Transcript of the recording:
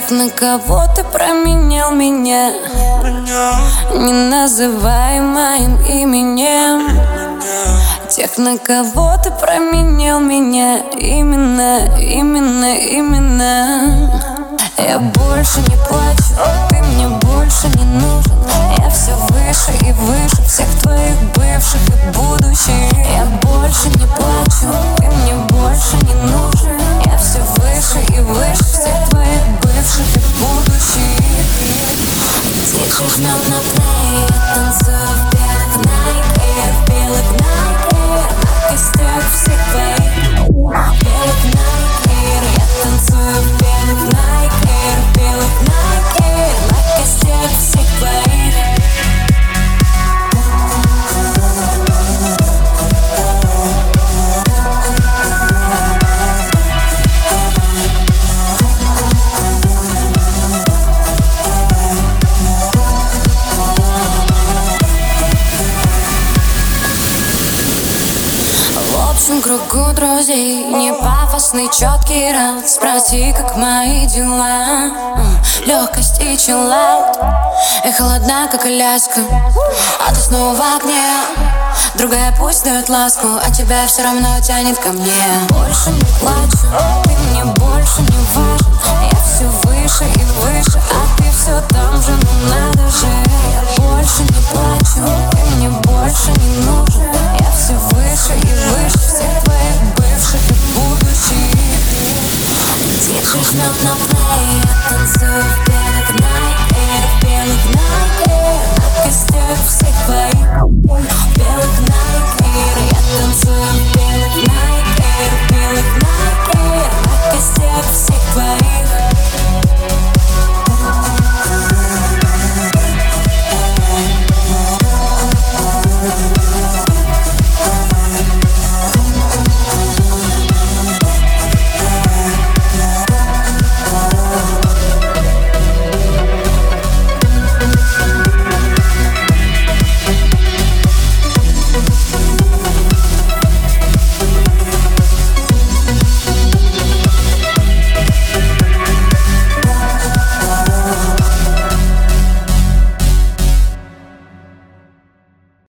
Тех, на кого ты променял меня, не называй моим именем. Тех, на кого ты променял меня, именно. Я больше не плачу, ты мне больше не нужен. Я все выше и выше всех твоих бывших и будущих. Я больше не плачу, ты мне больше не нужен. Я все выше и выше всех твоих бывших и будущих. Тише жмет на плей, я танцую в белых Nike, в белых Nike, на костях всех твоих. В белых Nike, я танцую в белых Nike, в белых Nike, на костях всех твоих. В общем кругу друзей, не пафосный четкий раунд. Спроси, как мои дела, легкость и чиллаут. И холодна, как Аляска, а ты снова в огне. Другая пусть дает ласку, а тебя все равно тянет ко мне. Больше не плачу, ты мне больше не важен. Я все выше и выше, а ты все там же, ну надо же. Я больше не плачу, ты мне больше не нужен. Я все выше и выше всех твоих бывших и будущих. Диджей жмет на плей, я танцую в белых Nike, в белых Nike, на костях всех твоих. В белых